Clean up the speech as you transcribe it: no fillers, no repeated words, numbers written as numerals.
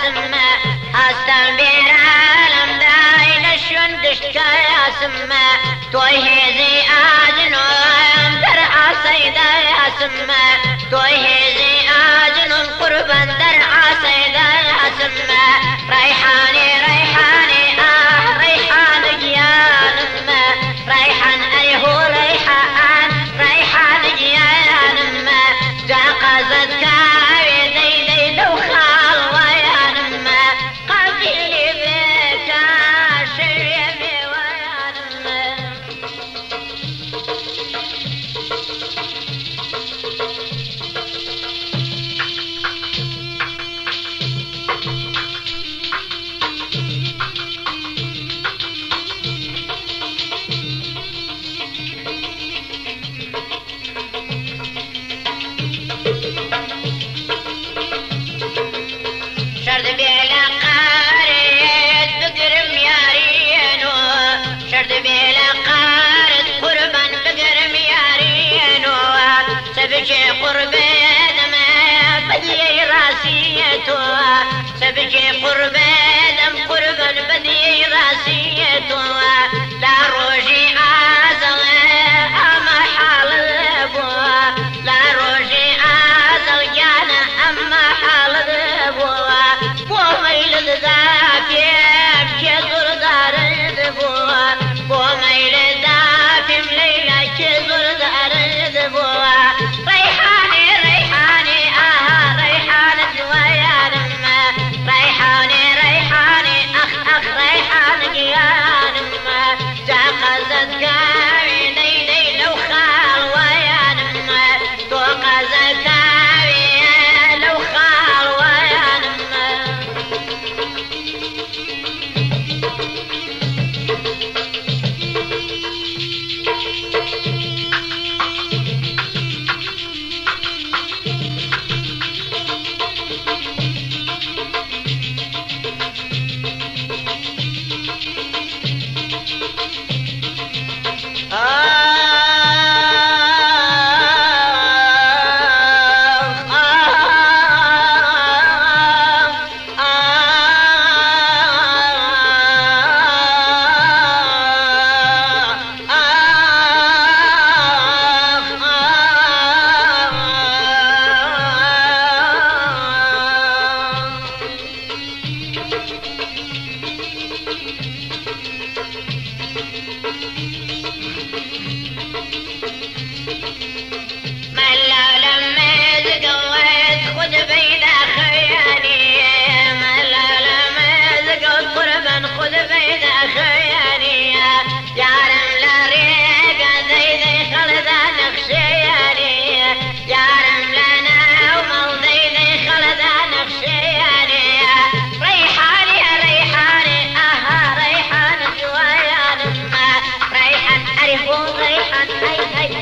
سما استنبير عالم داين الشندشك يا سما تويهزي آجنون در عصيدة يا سما تويهزي آجنون قربا در عصيدة يا سما ريحاني ريحاني ريحان جيان ما ريحان أيهو ريحان ريحان جيان ما جاقزت كاوي دي دي دوخال ويان ما قبيلي بيكا شريبي ويان ما شرد بلا قارد بقرم يارينو شرد بلا قارد قربا بقرم يارينو سبجي قربان ما بدي راسيتو سبجي قربان قربا بدي راسيتو لا روجي آزل أما حال الأبوة لا روجي آزل جانا أما حال الأبوة بوميل الزافيم كذر دار الدبوة بوميل الزافيم ليلة كذر دار الدبوة ريحاني ريحاني ريحانة ويان ما ريحاني ريحاني أخ ريحان جيان ما جاقزت كاوي دي دي لو خال ويان ما توقزت كاوي لو خال ويان ما ريحان